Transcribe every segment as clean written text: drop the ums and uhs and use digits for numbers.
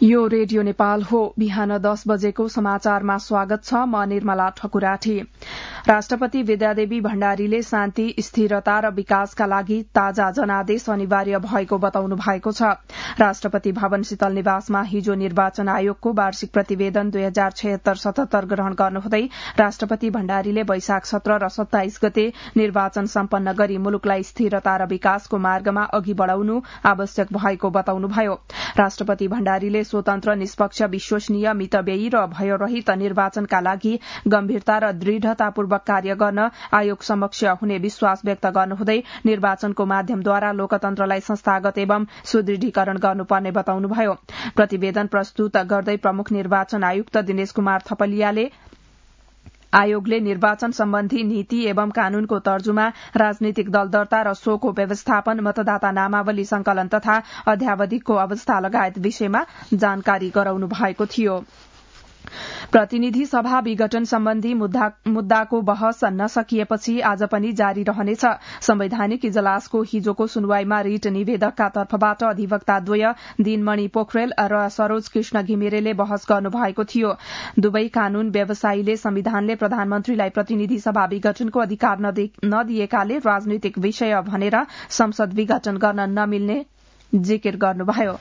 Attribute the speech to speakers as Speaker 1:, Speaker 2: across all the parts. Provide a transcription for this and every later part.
Speaker 1: यो रेडियो नेपाल हो। बिहान 10 बजेको समाचारमा स्वागत छ। म निर्मला ठकुराठी। राष्ट्रपति विद्यादेवी भण्डारीले शान्ति, स्थिरता र विकासका लागि ताजा जनादेश अनिवार्य भएको बताउनु भएको छ। राष्ट्रपति भवन शीतल निवासमा हिजो निर्वाचन आयोगको वार्षिक प्रतिवेदन 2076-77 ग्रहण गर्नुहुँदै राष्ट्रपति भण्डारीले वैशाख 17 र 27 गते निर्वाचन सम्पन्न गरी मुलुकलाई स्थिरता र विकासको मार्गमा अघि बढ़ाउनु आवश्यक भएको बताउनुभयो। राष्ट्रपति भण्डारीले स्वतन्त्र, निष्पक्ष, विश्वसनीय, मितव्ययी र भयरहित निर्वाचनका लागि गम्भीरता र दृढ़तापूर्वक कार्य गर्न आयोग समक्ष हुने विश्वास व्यक्त गर्नुहुँदै निर्वाचनको माध्यमद्वारा लोकतन्त्रलाई संस्थागत एवं सुदृढीकरण गर्नुपर्ने बताउनुभयो। प्रतिवेदन प्रस्तुत गर्दै प्रमुख निर्वाचन आयुक्त दिनेश कुमार थपलियाले आयोगले निर्वाचन सम्बन्धी नीति एवं कानूनको तर्जुमा, राजनीतिक दल दर्ता र सोको व्यवस्थापन, मतदाता नामावली संकलन तथा अध्यावधिकको अवस्था लगायत विषयमा जानकारी गराउनु भएको थियो। प्रतिनिधि सभा विघटन सम्बन्धी मुद्दाको बहस नसकिएपछि आज पनि जारी रहनेछ। संवैधानिक इजलासको हिजोको सुनवाईमा रिट निवेदकका तर्फबाट अधिवक्ताद्वय दिनमणि पोखरेल र सरोज कृष्ण घिमिरेले बहस गर्नुभएको थियो। दुवै कानून व्यवसायीले संविधानले प्रधानमन्त्रीलाई प्रतिनिधि सभा विघटनको अधिकार नदिएकाले राजनीतिक विषय भनेर संसद विघटन गर्न नमिल्ने जिकिर गर्नुभयो।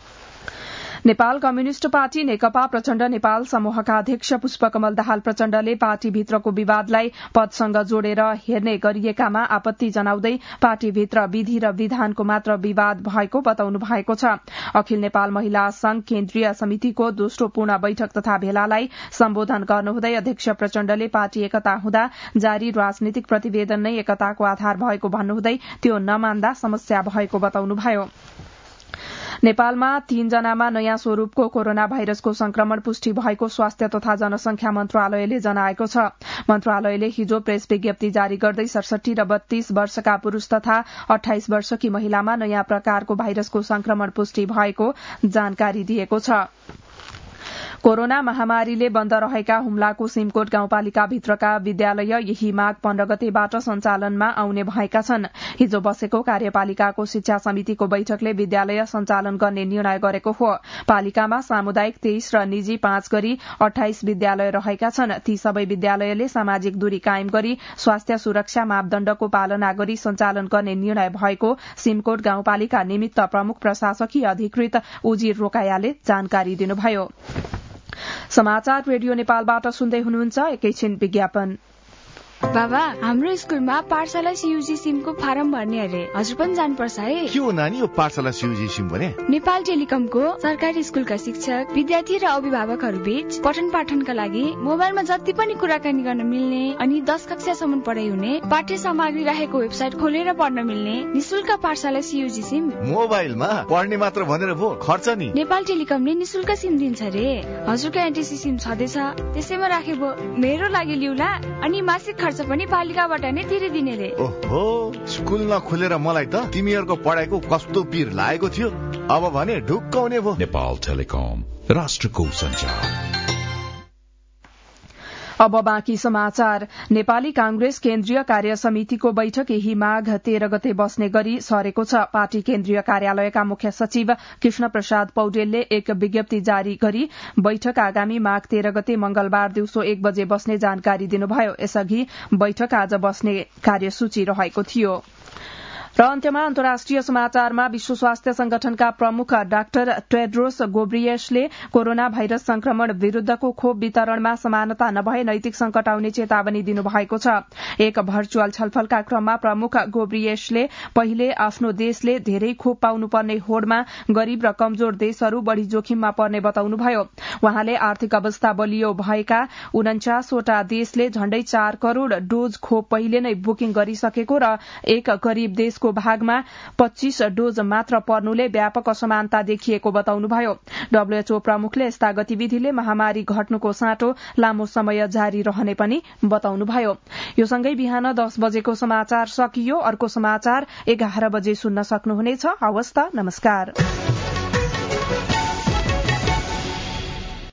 Speaker 1: नेपाल कम्युनिष्ट पार्टी नेकपा प्रचण्ड नेपाल समूहका अध्यक्ष पुष्पकमल दाहाल प्रचण्डले पार्टीभित्रको विवादलाई पदसँग जोडेर हेर्ने गरिएकामा आपत्ति जनाउँदै पार्टीभित्र विधि र विधानको मात्र विवाद भएको बताउनु भएको छ। अखिल नेपाल महिला संघ केन्द्रीय समितिको दोस्रो पूर्ण बैठक तथा भेलालाई सम्बोधन गर्नुहुँदै अध्यक्ष प्रचण्डले पार्टी एकता हुँदा जारी राजनीतिक प्रतिवेदन नै एकताको आधार भएको भन्नुहुँदै त्यो नमान्दा समस्या भएको बताउनुभयो। नेपालमा 3 जनामा नयाँ स्वरूपको कोरोना भाइरसको संक्रमण पुष्टि भएको स्वास्थ्य तथा जनसंख्या मन्त्रालयले जनाएको छ। मन्त्रालयले हिजो प्रेस विज्ञप्ति जारी गर्दै 67 र 32 वर्षका पुरूष तथा 28 वर्षकी महिलामा नयाँ प्रकारको भाइरसको संक्रमण पुष्टि भएको जानकारी दिएको छ। कोरोना महामारीले बन्द रहेका हुम्लाको सिमकोट गाउँपालिकाभित्रका विद्यालय यही माघ 15 गतेबाट सञ्चालनमा आउने भएका छन्। हिजो बसेको कार्यपालिकाको शिक्षा समितिको बैठकले विद्यालय सञ्चालन गर्ने निर्णय गरेको हो। पालिकामा सामुदायिक 23 र निजी 5 गरी 28 विद्यालय रहेका छन्। ती सबै विद्यालयले सामाजिक दूरी कायम गरी स्वास्थ्य सुरक्षा मापदण्डको पालना गरी सञ्चालन गर्ने निर्णय भएको सिमकोट गाउँपालिका निमित्त प्रमुख प्रशासकीय अधिकृत उजिर रोकायाले जानकारी दिनुभयो। समाचार रेडियो नेपालबाट सुन्दै हुनुहुन्छ। एकैछिन विज्ञापन।
Speaker 2: बाबा, हाम्रो स्कुलमा पाठशाला सीयूजी सिमको फारम भर्ने अरे, हजुर पनि जानुपर्छ है।
Speaker 3: के हो नानी यो पाठशाला सीयूजी सिम भने?
Speaker 2: नेपाल टेलिकमको सरकारी स्कुलका शिक्षक, विद्यार्थी र अभिभावकहरू बीच पठन पाठनका लागि मोबाइलमा जति पनि कुराकानी गर्न मिल्ने अनि 10 कक्षासम्म पढाइ हुने, पाठ्य सामग्री राखेको वेबसाइट खोलेर पढ्न मिल्ने निशुल्क पाठशाला सीयूजी सिम।
Speaker 3: मोबाइलमा पढ्ने मात्र भनेर भो खर्च नि?
Speaker 2: नेपाल टेलिकमले निशुल्क सिम दिन्छ रे। हजुरको एनटीसी सिम छँदैछ, त्यसैमा राखे भो मेरो लागि लिउला अनि मासिक खर्च पनि पालिकाबाट नै तिरिदिने रे।
Speaker 3: ओहो, स्कुल नखोलेर मलाई त तिमीहरूको पढाइको कस्तो पीर लागेको थियो। अब भने ढुक्क हुने भो।
Speaker 4: नेपाल टेलिकम, राष्ट्रको सञ्चार।
Speaker 1: अब बाँकी समाचार। नेपाली कांग्रेस केन्द्रीय कार्य समितिको बैठक यही माघ 13 गते बस्ने गरी सरेको छ। पार्टी केन्द्रीय कार्यालयका मुख्य सचिव कृष्ण प्रसाद पौडेलले एक विज्ञप्ति जारी गरी बैठक आगामी माघ 13 गते मंगलबार दिउँसो 1 बजे बस्ने जानकारी दिनुभयो। यसअघि बैठक आज बस्ने कार्यसूची रहेको थियो। र अन्त्यमा अन्तर्राष्ट्रिय समाचारमा विश्व स्वास्थ्य संगठनका प्रमुख डाक्टर टेड्रोस गोब्रियसले कोरोना भाइरस संक्रमण विरूद्धको खोप वितरणमा समानता नभए नैतिक संकट आउने चेतावनी दिनुभएको छ। एक भर्चुअल छलफलका क्रममा प्रमुख गोब्रियसले पहिले आफ्नो देशले धेरै खोप पाउनुपर्ने होडमा गरीब र कमजोर देशहरू बढ़ी जोखिममा पर्ने बताउनुभयो। उहाँले आर्थिक अवस्था बलियो भएका 49 वटा देशले झण्डै 4 करोड़ डोज खोप पहिले नै बुकिङ गरिसकेको र एक गरीब देशको भागमा 25 डोज मात्र पर्नुले व्यापक असमानता देखिएको बताउनुभयो। डब्ल्यूएचओ प्रमुखले यस्ता गतिविधिले महामारी घट्नुको साटो लामो समय जारी रहने पनि बताउनुभयो। यो सँगै बिहान 10 बजेको समाचार सकियो। अर्को समाचार 11 बजे सुन्न सक्नुहुनेछ। हवस् त, नमस्कार।